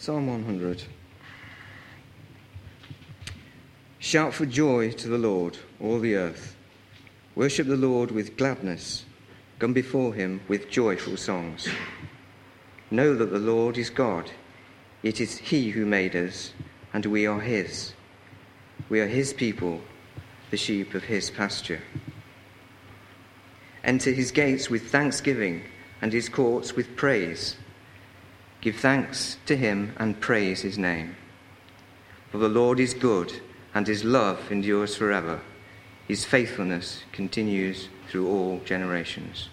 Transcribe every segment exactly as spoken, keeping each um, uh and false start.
Psalm one hundred. Shout for joy to the Lord, all the earth. Worship the Lord with gladness. Come before him with joyful songs. Know that the Lord is God. It is he who made us, and we are his. We are his people, the sheep of his pasture. Enter his gates with thanksgiving and his courts with praise. Give thanks to him and praise his name. For the Lord is good, and his love endures forever. His faithfulness continues through all generations.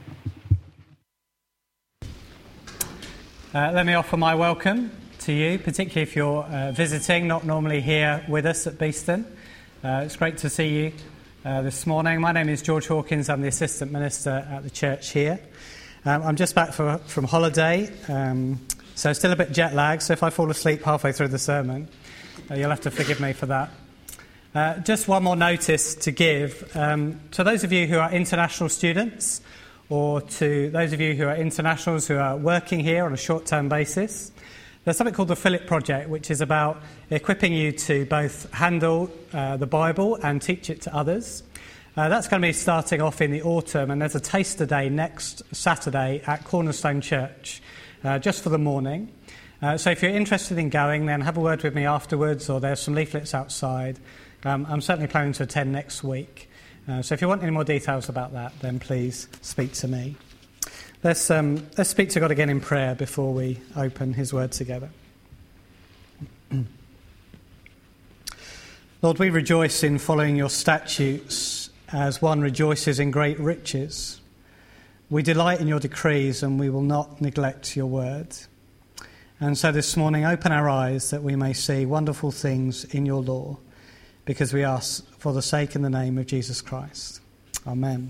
Uh, let me offer my welcome to you, particularly if you're uh, visiting, not normally here with us at Beeston. Uh, it's great to see you uh, this morning. My name is George Hawkins. I'm the Assistant Minister at the church here. Um, I'm just back for, from holiday, um, so still a bit jet lagged, so if I fall asleep halfway through the sermon, uh, you'll have to forgive me for that. Uh, just one more notice to give. Um, to those of you who are international students, or to those of you who are internationals who are working here on a short-term basis, there's something called the Philip Project, which is about equipping you to both handle uh, the Bible and teach it to others. Uh, that's going to be starting off in the autumn, and there's a taster day next Saturday at Cornerstone Church, uh, just for the morning. Uh, so if you're interested in going, then have a word with me afterwards, or there's some leaflets outside. Um, I'm certainly planning to attend next week. Uh, so if you want any more details about that, then please speak to me. Let's, um, let's speak to God again in prayer before we open his word together. Lord, we rejoice in following your statutes as one rejoices in great riches. We delight in your decrees, and we will not neglect your word. And so this morning, open our eyes that we may see wonderful things in your law, because we ask for the sake and the name of Jesus Christ. Amen.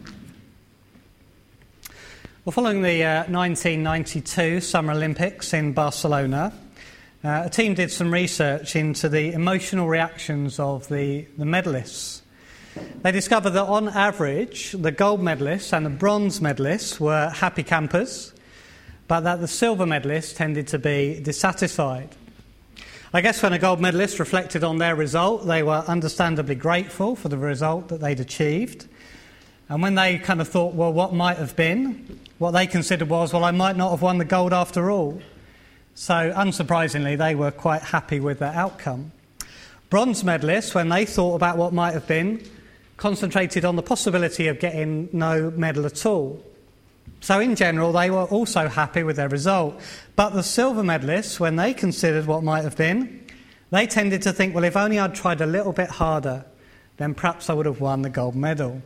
Well, following the uh, nineteen ninety-two Summer Olympics in Barcelona, uh, a team did some research into the emotional reactions of the, the medalists. They discovered that on average, the gold medalists and the bronze medalists were happy campers, but that the silver medalists tended to be dissatisfied. I guess when a gold medalist reflected on their result, they were understandably grateful for the result that they'd achieved. And when they kind of thought, well, what might have been, what they considered was, well, I might not have won the gold after all. So, unsurprisingly, they were quite happy with their outcome. Bronze medalists, when they thought about what might have been, concentrated on the possibility of getting no medal at all. So in general, they were also happy with their result. But the silver medalists, when they considered what might have been, they tended to think, well, if only I'd tried a little bit harder, then perhaps I would have won the gold medal.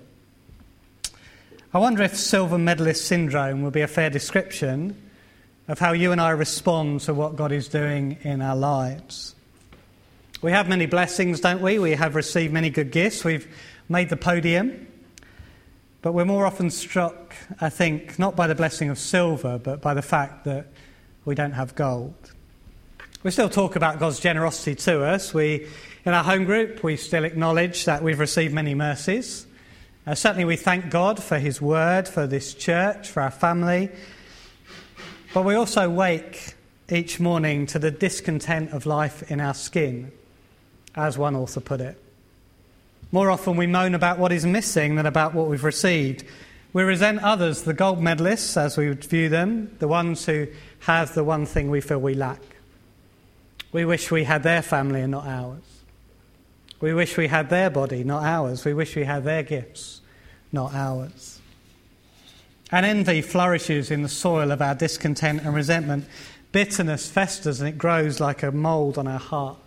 I wonder if silver medalist syndrome would be a fair description of how you and I respond to what God is doing in our lives. We have many blessings, don't we? We have received many good gifts. We've made the podium. But we're more often struck, I think, not by the blessing of silver, but by the fact that we don't have gold. We still talk about God's generosity to us. We, in our home group, we still acknowledge that we've received many mercies. Uh, certainly we thank God for his word, for this church, for our family. But we also wake each morning to the discontent of life in our skin, as one author put it. More often we moan about what is missing than about what we've received. We resent others, the gold medalists, as we would view them, the ones who have the one thing we feel we lack. We wish we had their family and not ours. We wish we had their body, not ours. We wish we had their gifts, not ours. And envy flourishes in the soil of our discontent and resentment. Bitterness festers and it grows like a mould on our hearts.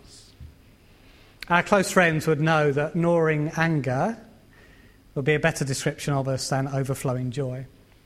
Our close friends would know that gnawing anger would be a better description of us than overflowing joy.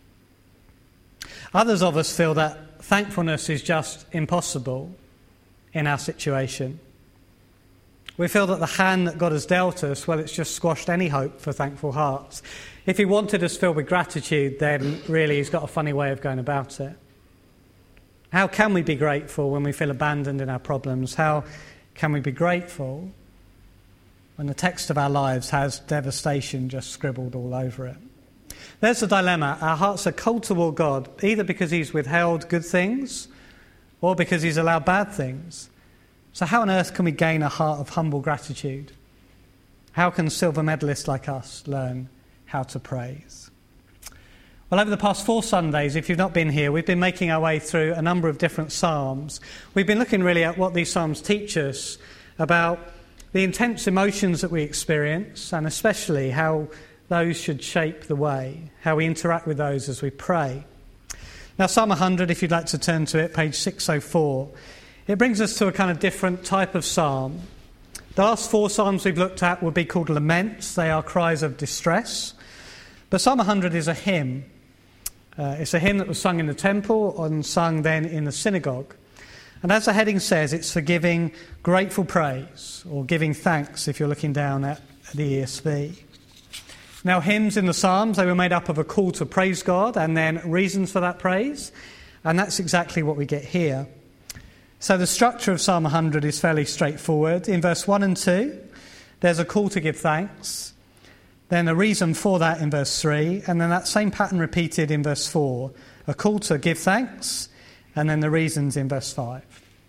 Others of us feel that thankfulness is just impossible in our situation. We feel that the hand that God has dealt us, well, it's just squashed any hope for thankful hearts. If he wanted us filled with gratitude, then really he's got a funny way of going about it. How can we be grateful when we feel abandoned in our problems? How can we be grateful when the text of our lives has devastation just scribbled all over it? There's the dilemma. Our hearts are cold toward God, either because he's withheld good things or because he's allowed bad things. So how on earth can we gain a heart of humble gratitude? How can silver medalists like us learn how to praise? Well, over the past four Sundays, if you've not been here, we've been making our way through a number of different psalms. We've been looking really at what these psalms teach us about the intense emotions that we experience, and especially how those should shape the way, how we interact with those as we pray. Now, Psalm one hundred, if you'd like to turn to it, page six oh four, it brings us to a kind of different type of psalm. The last four psalms we've looked at would be called laments. They are cries of distress. But Psalm one hundred is a hymn. Uh, it's a hymn that was sung in the temple and sung then in the synagogue. And as the heading says, it's for giving grateful praise, or giving thanks if you're looking down at the E S V. Now, hymns in the Psalms, they were made up of a call to praise God and then reasons for that praise. And that's exactly what we get here. So the structure of Psalm one hundred is fairly straightforward. In verse one and two, there's a call to give thanks. Then a reason for that in verse three. And then that same pattern repeated in verse four. A call to give thanks. And then the reasons in verse five.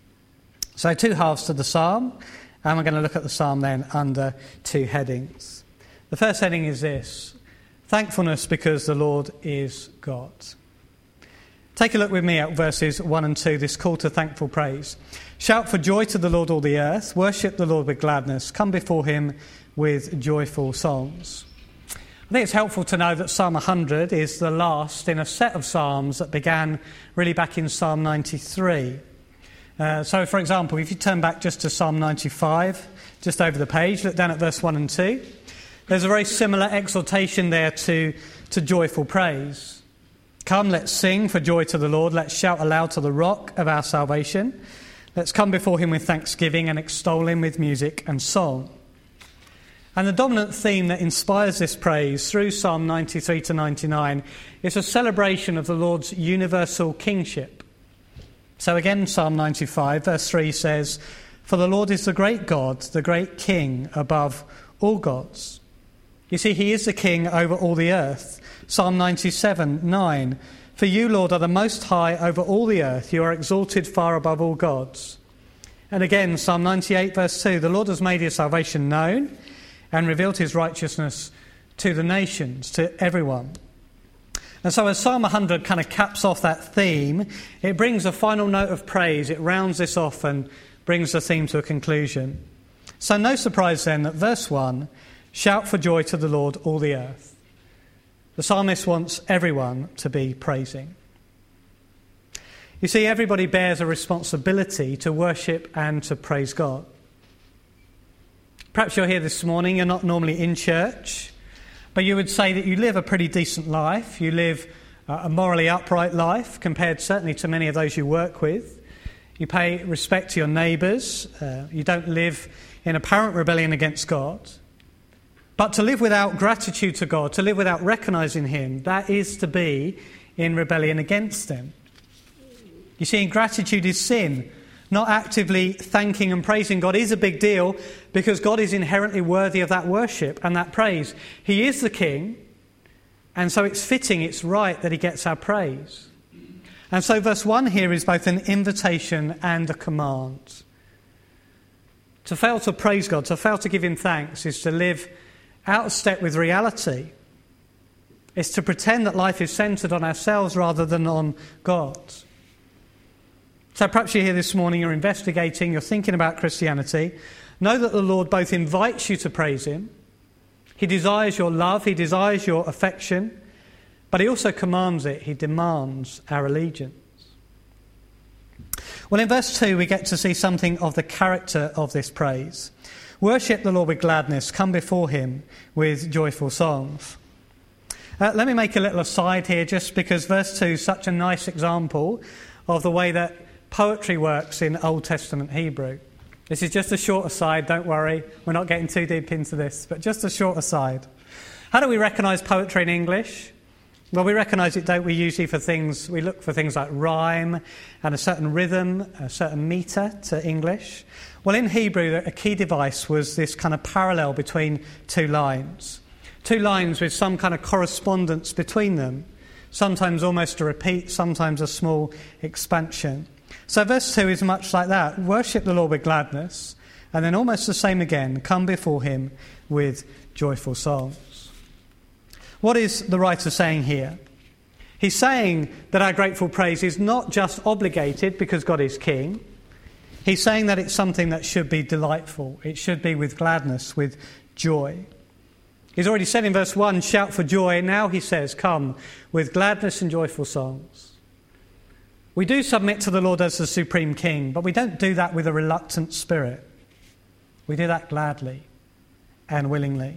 So two halves to the psalm. And we're going to look at the psalm then under two headings. The first heading is this: thankfulness because the Lord is God. Take a look with me at verses one and two, this call to thankful praise. Shout for joy to the Lord, all the earth. Worship the Lord with gladness. Come before him with joyful songs. I think it's helpful to know that Psalm one hundred is the last in a set of psalms that began really back in Psalm ninety-three. Uh, so, for example, if you turn back just to Psalm ninety-five, just over the page, look down at verse one and two. There's a very similar exhortation there to, to joyful praise. Come, let's sing for joy to the Lord. Let's shout aloud to the rock of our salvation. Let's come before him with thanksgiving and extol him with music and song. And the dominant theme that inspires this praise through Psalm ninety-three to ninety-nine is a celebration of the Lord's universal kingship. So again, Psalm ninety-five, verse three says, "For the Lord is the great God, the great King above all gods." You see, he is the King over all the earth. Psalm ninety-seven, nine, "For you, Lord, are the most high over all the earth. You are exalted far above all gods." And again, Psalm ninety-eight, verse two, "The Lord has made his salvation known and revealed his righteousness to the nations," to everyone. And so as Psalm one hundred kind of caps off that theme, it brings a final note of praise. It rounds this off and brings the theme to a conclusion. So no surprise then that verse one, "Shout for joy to the Lord, all the earth." The psalmist wants everyone to be praising. You see, everybody bears a responsibility to worship and to praise God. Perhaps you're here this morning, you're not normally in church, but you would say that you live a pretty decent life. You live a morally upright life compared certainly to many of those you work with. You pay respect to your neighbours. Uh, you don't live in apparent rebellion against God. But to live without gratitude to God, to live without recognising him, that is to be in rebellion against him. You see, ingratitude is sin. Not actively thanking and praising God is a big deal because God is inherently worthy of that worship and that praise. He is the King, and so it's fitting, it's right that he gets our praise. And so verse one here is both an invitation and a command. To fail to praise God, to fail to give him thanks, is to live out of step with reality. It's to pretend that life is centred on ourselves rather than on God. So perhaps you're here this morning, you're investigating, you're thinking about Christianity. Know that the Lord both invites you to praise him. He desires your love, he desires your affection, but he also commands it, he demands our allegiance. Well, in verse two, we get to see something of the character of this praise. Worship the Lord with gladness, come before him with joyful songs. Uh, let me make a little aside here, just because verse two is such a nice example of the way that poetry works in Old Testament Hebrew. This is just a short aside, don't worry, we're not getting too deep into this, but just a short aside. How do we recognise poetry in English? Well, we recognise it, don't we, usually for things, we look for things like rhyme and a certain rhythm, a certain metre to English. Well, in Hebrew, a key device was this kind of parallel between two lines. Two lines with some kind of correspondence between them, sometimes almost a repeat, sometimes a small expansion. So verse two is much like that. Worship the Lord with gladness, and then almost the same again, come before him with joyful songs. What is the writer saying here? He's saying that our grateful praise is not just obligated because God is king. He's saying that it's something that should be delightful. It should be with gladness, with joy. He's already said in verse one, shout for joy. Now he says, come with gladness and joyful songs. We do submit to the Lord as the supreme king, but we don't do that with a reluctant spirit. We do that gladly and willingly.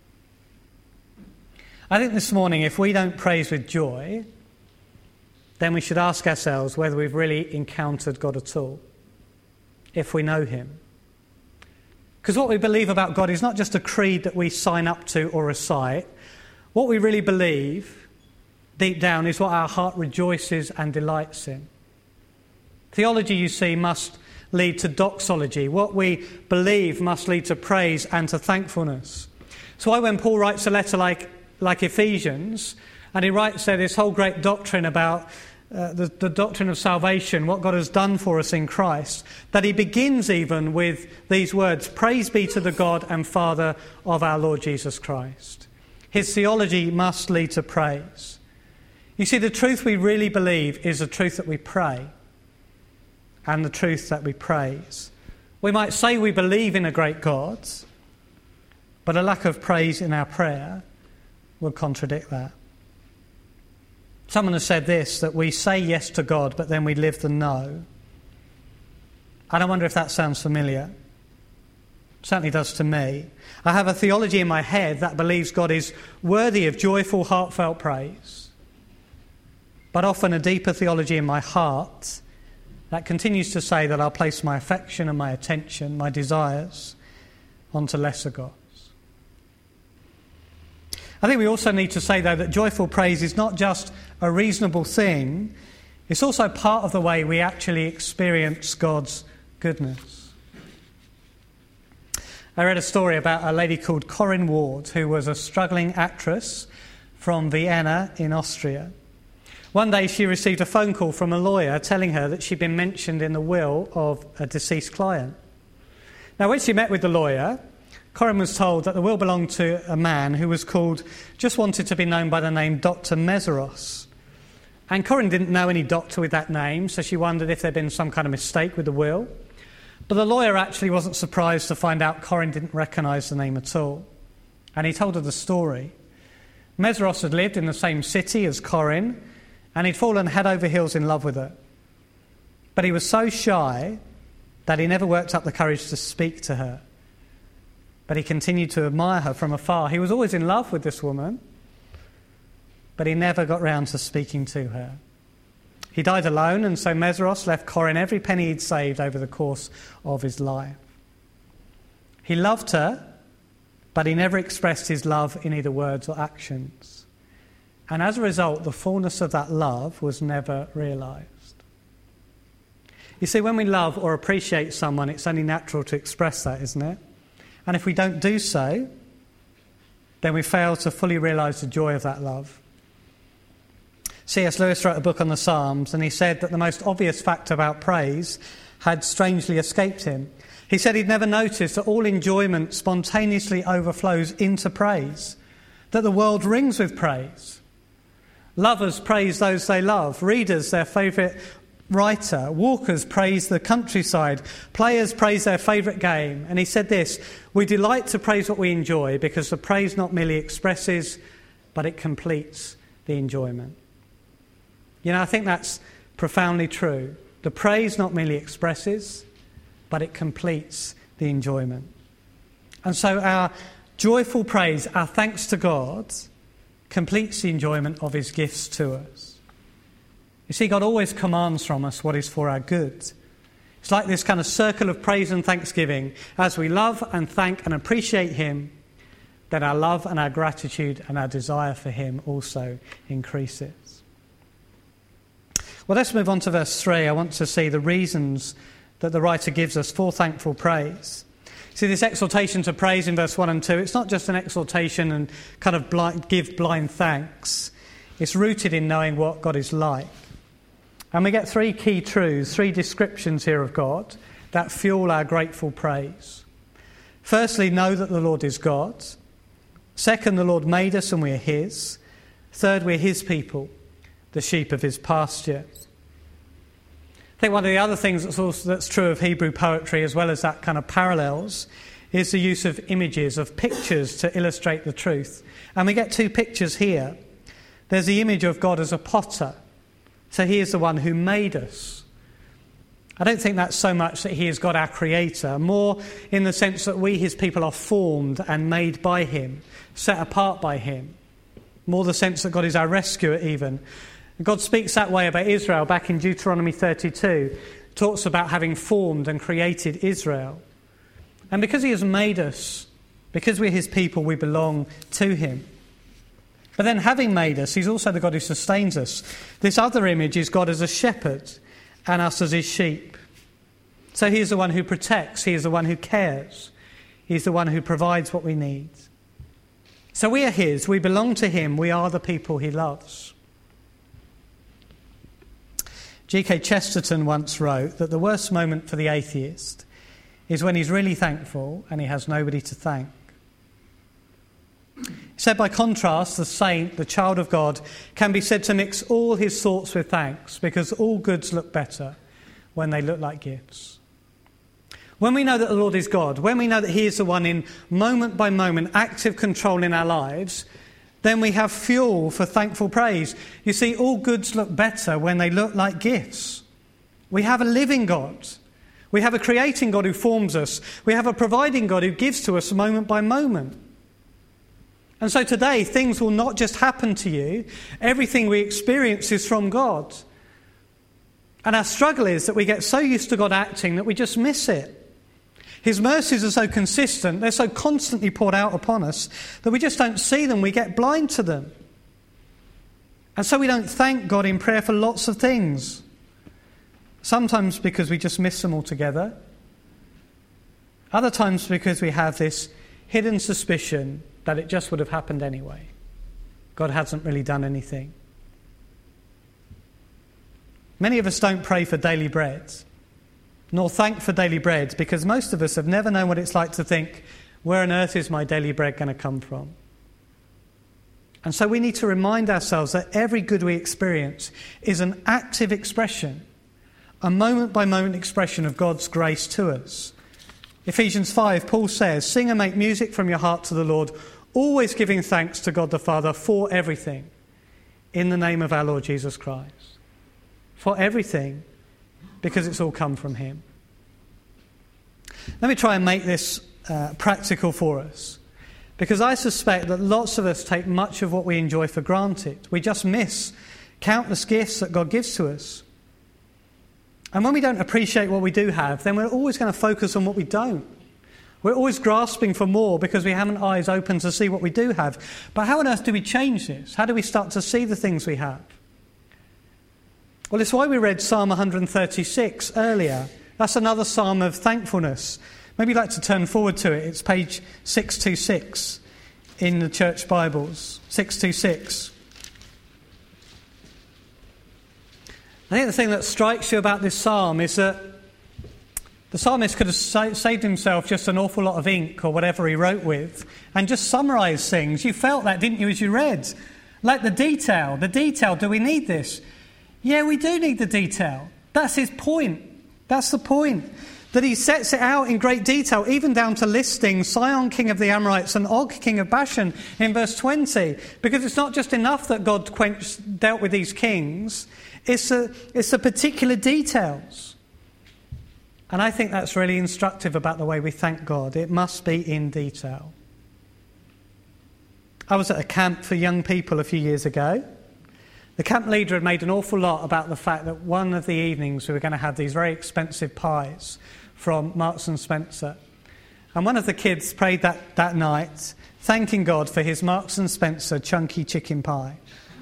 I think this morning, if we don't praise with joy, then we should ask ourselves whether we've really encountered God at all, if we know him. Because what we believe about God is not just a creed that we sign up to or recite. What we really believe, deep down, is what our heart rejoices and delights in. Theology, you see, must lead to doxology. What we believe must lead to praise and to thankfulness. So why when Paul writes a letter like, like Ephesians, and he writes there this whole great doctrine about uh, the, the doctrine of salvation, what God has done for us in Christ, that he begins even with these words, praise be to the God and Father of our Lord Jesus Christ. His theology must lead to praise. You see, the truth we really believe is the truth that we pray and the truth that we praise. We might say we believe in a great God, but a lack of praise in our prayer will contradict that. Someone has said this, that we say yes to God, but then we live the no. And I wonder if that sounds familiar. It certainly does to me. I have a theology in my head that believes God is worthy of joyful, heartfelt praise, but often a deeper theology in my heart that continues to say that I'll place my affection and my attention, my desires, onto lesser gods. I think we also need to say, though, that joyful praise is not just a reasonable thing, it's also part of the way we actually experience God's goodness. I read a story about a lady called Corinne Ward, who was a struggling actress from Vienna in Austria. One day she received a phone call from a lawyer telling her that she'd been mentioned in the will of a deceased client. Now, when she met with the lawyer, Corinne was told that the will belonged to a man who was called, just wanted to be known by the name Doctor Meszaros. And Corinne didn't know any doctor with that name, so she wondered if there'd been some kind of mistake with the will. But the lawyer actually wasn't surprised to find out Corinne didn't recognise the name at all. And he told her the story. Meszaros had lived in the same city as Corinne, and he'd fallen head over heels in love with her. But he was so shy that he never worked up the courage to speak to her. But he continued to admire her from afar. He was always in love with this woman, but he never got round to speaking to her. He died alone, and so Meszaros left Corinne every penny he'd saved over the course of his life. He loved her, but he never expressed his love in either words or actions. And as a result, the fullness of that love was never realised. You see, when we love or appreciate someone, it's only natural to express that, isn't it? And if we don't do so, then we fail to fully realise the joy of that love. C S Lewis wrote a book on the Psalms, and he said that the most obvious fact about praise had strangely escaped him. He said he'd never noticed that all enjoyment spontaneously overflows into praise, that the world rings with praise. Lovers praise those they love, readers their favourite writer, walkers praise the countryside, players praise their favourite game. And he said this, we delight to praise what we enjoy because the praise not merely expresses, but it completes the enjoyment. You know, I think that's profoundly true. The praise not merely expresses, but it completes the enjoyment. And so our joyful praise, our thanks to God, completes the enjoyment of his gifts to us. You see, God always commands from us what is for our good. It's like this kind of circle of praise and thanksgiving. As we love and thank and appreciate him, then our love and our gratitude and our desire for him also increases. Well, let's move on to verse three. I want to see the reasons that the writer gives us for thankful praise. See, this exhortation to praise in verse one and two, it's not just an exhortation and kind of blind, give blind thanks. It's rooted in knowing what God is like. And we get three key truths, three descriptions here of God that fuel our grateful praise. Firstly, know that the Lord is God. Second, the Lord made us and we are his. Third, we're his people, the sheep of his pasture. I think one of the other things that's also that's true of Hebrew poetry, as well as that kind of parallels, is the use of images, of pictures to illustrate the truth. And we get two pictures here. There's the image of God as a potter. So he is the one who made us. I don't think that's so much that he is God our creator, more in the sense that we, his people, are formed and made by him, set apart by him. More the sense that God is our rescuer even. God speaks that way about Israel back in Deuteronomy thirty-two. Talks about having formed and created Israel. And because he has made us, because we're his people, we belong to him. But then having made us, he's also the God who sustains us. This other image is God as a shepherd and us as his sheep. So he is the one who protects, he is the one who cares, he's the one who provides what we need. So we are his, we belong to him, we are the people he loves. G K Chesterton once wrote that the worst moment for the atheist is when he's really thankful and he has nobody to thank. He said, by contrast, the saint, the child of God, can be said to mix all his thoughts with thanks, because all goods look better when they look like gifts. When we know that the Lord is God, when we know that he is the one in moment by moment active control in our lives, then we have fuel for thankful praise. You see, all goods look better when they look like gifts. We have a living God. We have a creating God who forms us. We have a providing God who gives to us moment by moment. And so today, things will not just happen to you. Everything we experience is from God. And our struggle is that we get so used to God acting that we just miss it. His mercies are so consistent, they're so constantly poured out upon us, that we just don't see them, we get blind to them. And so we don't thank God in prayer for lots of things. Sometimes because we just miss them altogether. Other times because we have this hidden suspicion that it just would have happened anyway. God hasn't really done anything. Many of us don't pray for daily bread, nor thank for daily bread, because most of us have never known what it's like to think, where on earth is my daily bread going to come from? And so we need to remind ourselves that every good we experience is an active expression, a moment-by-moment expression of God's grace to us. Ephesians five, Paul says, sing and make music from your heart to the Lord, always giving thanks to God the Father for everything, in the name of our Lord Jesus Christ. For everything, because it's all come from him. Let me try and make this uh, practical for us, because I suspect that lots of us take much of what we enjoy for granted. We just miss countless gifts that God gives to us. And when we don't appreciate what we do have, then we're always going to focus on what we don't. We're always grasping for more because we haven't eyes open to see what we do have. But how on earth do we change this? How do we start to see the things we have? Well, it's why we read Psalm one thirty-six earlier. That's another psalm of thankfulness. Maybe you'd like to turn forward to it. It's page six twenty-six in the church Bibles. six twenty-six. I think the thing that strikes you about this psalm is that the psalmist could have sa- saved himself just an awful lot of ink or whatever he wrote with and just summarised things. You felt that, didn't you, as you read? Like the detail. The detail, do we need this? Yeah, we do need the detail. That's his point. That's the point. That he sets it out in great detail, even down to listing Sihon, king of the Amorites, and Og, king of Bashan, in verse twenty. Because it's not just enough that God quenched, dealt with these kings. It's, a, it's the particular details. And I think that's really instructive about the way we thank God. It must be in detail. I was at a camp for young people a few years ago. The camp leader had made an awful lot about the fact that one of the evenings we were going to have these very expensive pies from Marks and Spencer. And one of the kids prayed that, that night, thanking God for his Marks and Spencer chunky chicken pie.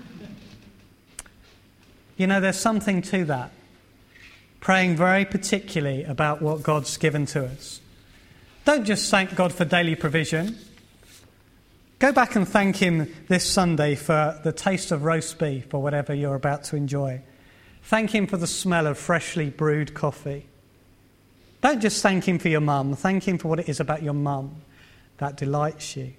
You know, there's something to that. Praying very particularly about what God's given to us. Don't just thank God for daily provision. Go back and thank him this Sunday for the taste of roast beef or whatever you're about to enjoy. Thank him for the smell of freshly brewed coffee. Don't just thank him for your mum. Thank him for what it is about your mum that delights you.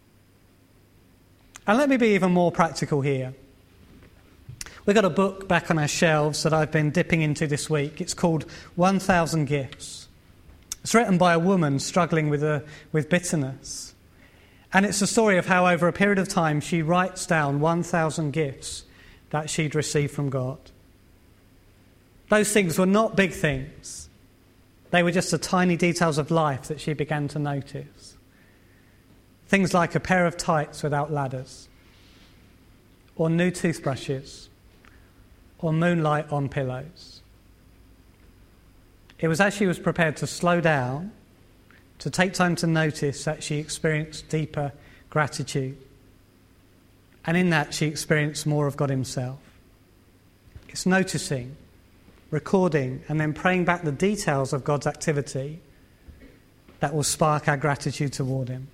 And let me be even more practical here. We've got a book back on our shelves that I've been dipping into this week. It's called one thousand Gifts. It's written by a woman struggling with, a, with bitterness. And it's the story of how over a period of time she writes down one thousand gifts that she'd received from God. Those things were not big things. They were just the tiny details of life that she began to notice. Things like a pair of tights without ladders, or new toothbrushes, or moonlight on pillows. It was as she was prepared to slow down, to take time to notice, that she experienced deeper gratitude. And in that she experienced more of God himself. It's noticing, recording, and then praying back the details of God's activity that will spark our gratitude toward him.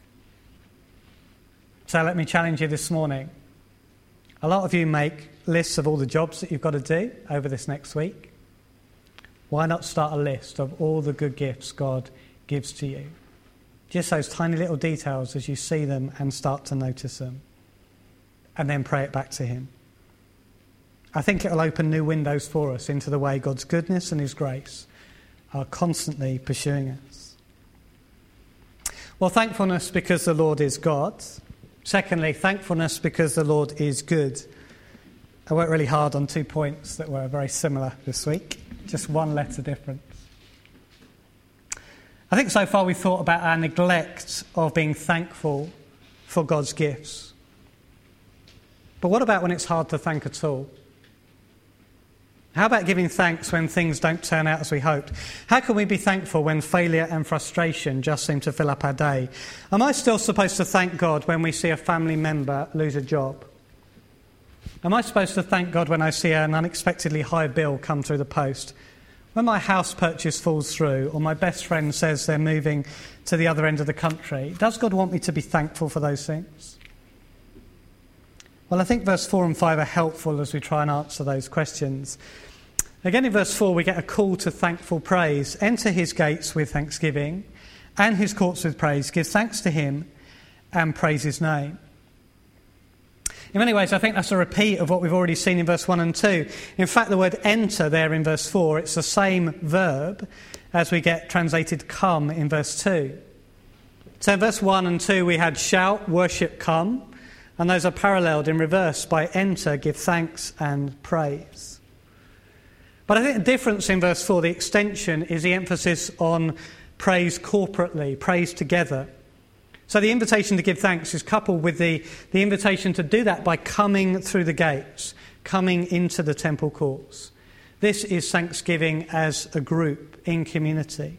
So let me challenge you this morning. A lot of you make lists of all the jobs that you've got to do over this next week. Why not start a list of all the good gifts God gives to you? Just those tiny little details as you see them and start to notice them. And then pray it back to him. I think it will open new windows for us into the way God's goodness and his grace are constantly pursuing us. Well, thankfulness because the Lord is God. Secondly, thankfulness because the Lord is good. I worked really hard on two points that were very similar this week. Just one letter difference. I think so far we've thought about our neglect of being thankful for God's gifts. But what about when it's hard to thank at all? How about giving thanks when things don't turn out as we hoped? How can we be thankful when failure and frustration just seem to fill up our day? Am I still supposed to thank God when we see a family member lose a job? Am I supposed to thank God when I see an unexpectedly high bill come through the post? When my house purchase falls through, or my best friend says they're moving to the other end of the country, does God want me to be thankful for those things? Well, I think verse four and five are helpful as we try and answer those questions. Again, in verse four, we get a call to thankful praise. Enter his gates with thanksgiving and his courts with praise. Give thanks to him and praise his name. In many ways, I think that's a repeat of what we've already seen in verse one and two. In fact, the word enter there in verse four, it's the same verb as we get translated come in verse two. So in verse one and two, we had shout, worship, come. And those are paralleled in reverse by enter, give thanks and praise. But I think the difference in verse four, the extension, is the emphasis on praise corporately, praise together. So the invitation to give thanks is coupled with the, the invitation to do that by coming through the gates, coming into the temple courts. This is thanksgiving as a group, in community.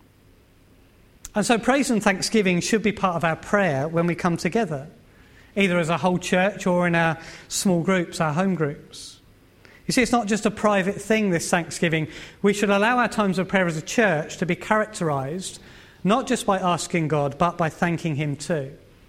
And so praise and thanksgiving should be part of our prayer when we come together, either as a whole church or in our small groups, our home groups. You see, it's not just a private thing, this thanksgiving. We should allow our times of prayer as a church to be characterised not just by asking God, but by thanking him too.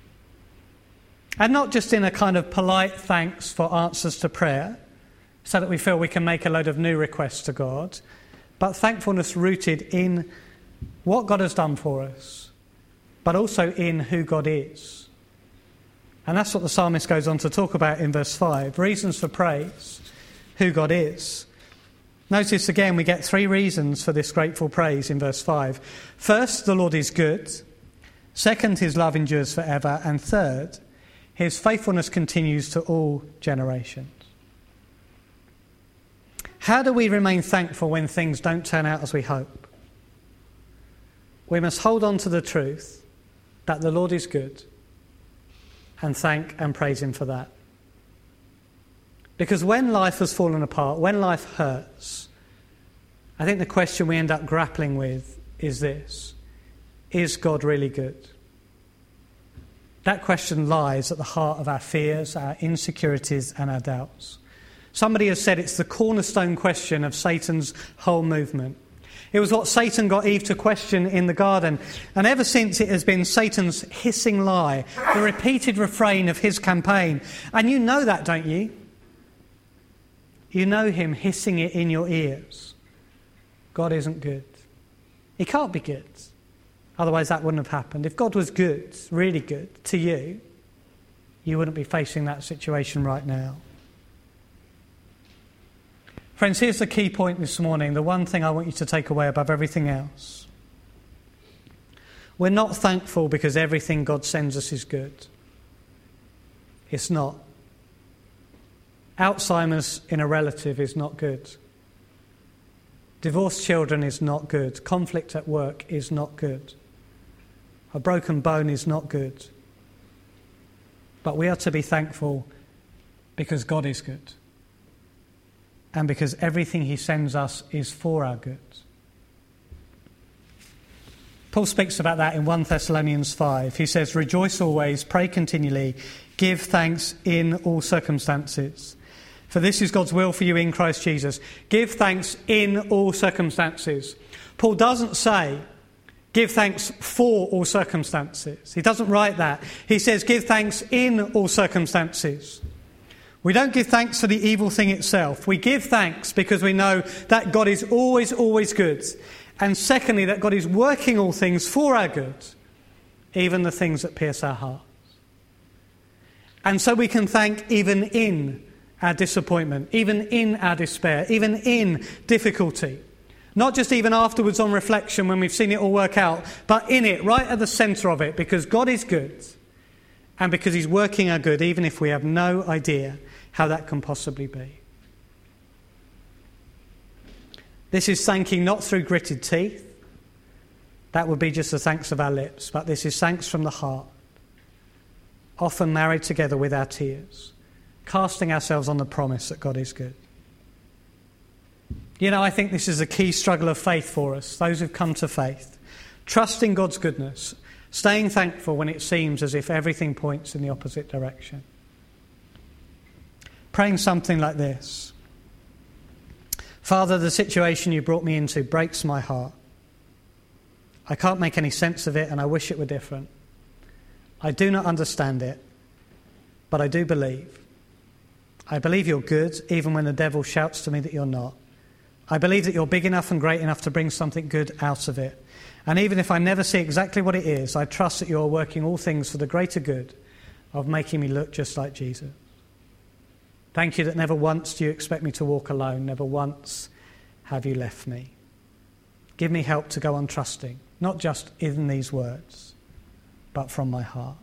And not just in a kind of polite thanks for answers to prayer, so that we feel we can make a load of new requests to God, but thankfulness rooted in what God has done for us, but also in who God is. And that's what the psalmist goes on to talk about in verse five. Reasons for praise, who God is. Notice again we get three reasons for this grateful praise in verse five. First, the Lord is good. Second, his love endures forever. And third, his faithfulness continues to all generations. How do we remain thankful when things don't turn out as we hope? We must hold on to the truth that the Lord is good and thank and praise him for that. Because when life has fallen apart, when life hurts, I think the question we end up grappling with is this: is God really good? That question lies at the heart of our fears, our insecurities and our doubts. Somebody has said it's the cornerstone question of Satan's whole movement. It was what Satan got Eve to question in the garden. And ever since, it has been Satan's hissing lie, the repeated refrain of his campaign. And you know that, don't you? You know him hissing it in your ears. God isn't good. He can't be good. Otherwise that wouldn't have happened. If God was good, really good, to you, you wouldn't be facing that situation right now. Friends, here's the key point this morning, the one thing I want you to take away above everything else. We're not thankful because everything God sends us is good. It's not. Alzheimer's in a relative is not good. Divorced children is not good. Conflict at work is not good. A broken bone is not good. But we are to be thankful because God is good. And because everything he sends us is for our good. Paul speaks about that in First Thessalonians five. He says, "Rejoice always, pray continually, give thanks in all circumstances. For this is God's will for you in Christ Jesus." Give thanks in all circumstances. Paul doesn't say, give thanks for all circumstances. He doesn't write that. He says, give thanks in all circumstances. We don't give thanks for the evil thing itself. We give thanks because we know that God is always, always good. And secondly, that God is working all things for our good, even the things that pierce our hearts. And so we can thank even in our disappointment, even in our despair, even in difficulty. Not just even afterwards on reflection when we've seen it all work out, but in it, right at the centre of it, because God is good and because he's working our good, even if we have no idea how that can possibly be. This is thanking not through gritted teeth. That would be just the thanks of our lips, but this is thanks from the heart, often married together with our tears, casting ourselves on the promise that God is good. You know, I think this is a key struggle of faith for us, those who've come to faith. Trusting God's goodness, staying thankful when it seems as if everything points in the opposite direction. Praying something like this: Father, the situation you brought me into breaks my heart. I can't make any sense of it and I wish it were different. I do not understand it, but I do believe. I believe you're good, even when the devil shouts to me that you're not. I believe that you're big enough and great enough to bring something good out of it. And even if I never see exactly what it is, I trust that you're working all things for the greater good of making me look just like Jesus. Thank you that never once do you expect me to walk alone. Never once have you left me. Give me help to go on trusting, not just in these words, but from my heart.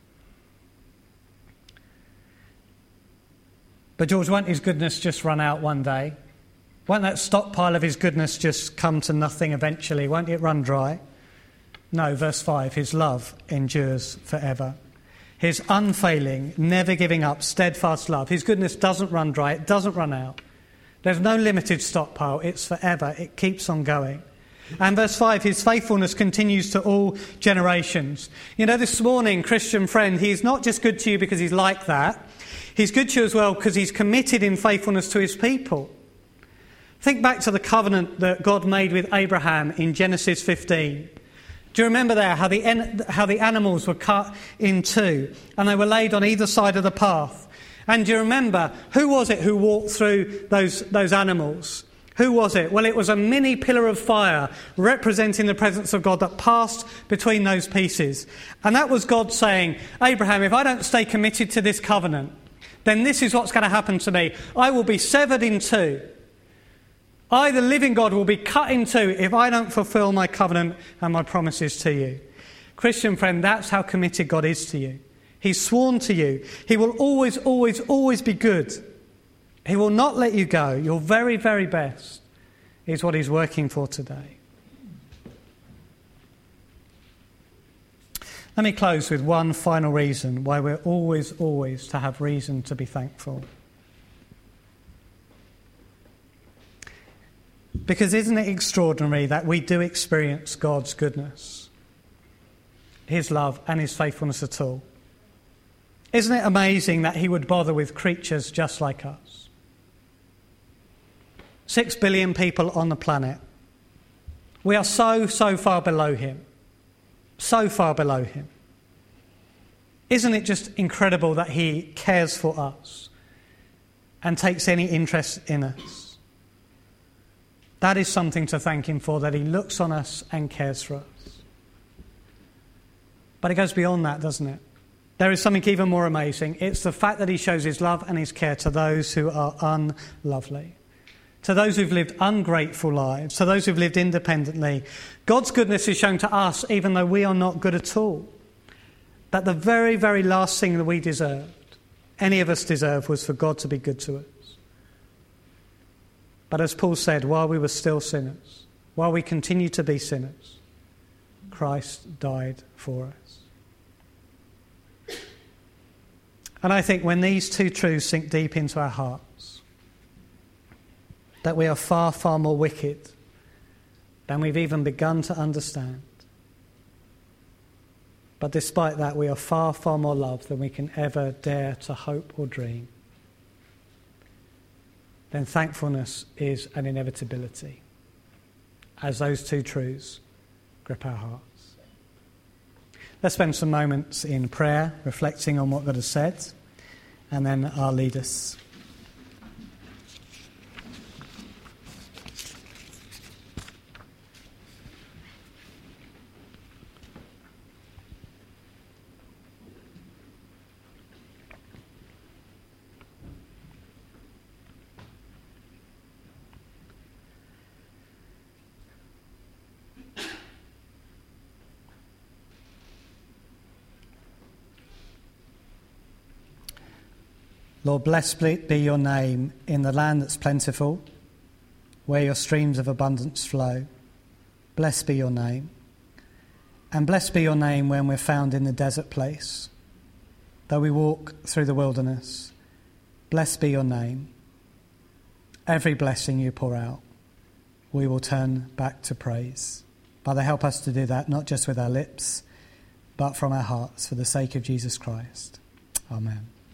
But George, won't his goodness just run out one day? Won't that stockpile of his goodness just come to nothing eventually? Won't it run dry? No, verse five, his love endures forever. His unfailing, never giving up, steadfast love. His goodness doesn't run dry, it doesn't run out. There's no limited stockpile, it's forever, it keeps on going. And verse five, his faithfulness continues to all generations. You know, this morning, Christian friend, he's not just good to you because he's like that. He's good to you as well because he's committed in faithfulness to his people. Think back to the covenant that God made with Abraham in Genesis fifteen. Do you remember there how the, how the animals were cut in two and they were laid on either side of the path? And do you remember, who was it who walked through those, those animals? Who was it? Well, it was a mini pillar of fire representing the presence of God that passed between those pieces. And that was God saying, Abraham, if I don't stay committed to this covenant, then this is what's going to happen to me. I will be severed in two. I, the living God, will be cut in two if I don't fulfill my covenant and my promises to you. Christian friend, that's how committed God is to you. He's sworn to you. He will always, always, always be good. He will not let you go. Your very, very best is what he's working for today. Let me close with one final reason why we're always, always to have reason to be thankful. Because isn't it extraordinary that we do experience God's goodness, his love and his faithfulness at all? Isn't it amazing that he would bother with creatures just like us? Six billion people on the planet. We are so, so far below him. So far below him. Isn't it just incredible that he cares for us and takes any interest in us. That is something to thank him for, that he looks on us and cares for us. But it goes beyond that, doesn't it? There is something even more amazing. It's the fact that he shows his love and his care to those who are unlovely, to those who've lived ungrateful lives, to those who've lived independently. God's goodness is shown to us even though we are not good at all. That the very, very last thing that we deserved, any of us deserved, was for God to be good to us. But as Paul said, while we were still sinners, while we continue to be sinners, Christ died for us. And I think when these two truths sink deep into our hearts, that we are far, far more wicked than we've even begun to understand. But despite that, we are far, far more loved than we can ever dare to hope or dream. Then thankfulness is an inevitability as those two truths grip our hearts. Let's spend some moments in prayer, reflecting on what God has said, and then I'll lead us. Lord, blessed be your name in the land that's plentiful, where your streams of abundance flow. Blessed be your name. And blessed be your name when we're found in the desert place. Though we walk through the wilderness, blessed be your name. Every blessing you pour out, we will turn back to praise. Father, help us to do that, not just with our lips, but from our hearts, for the sake of Jesus Christ. Amen.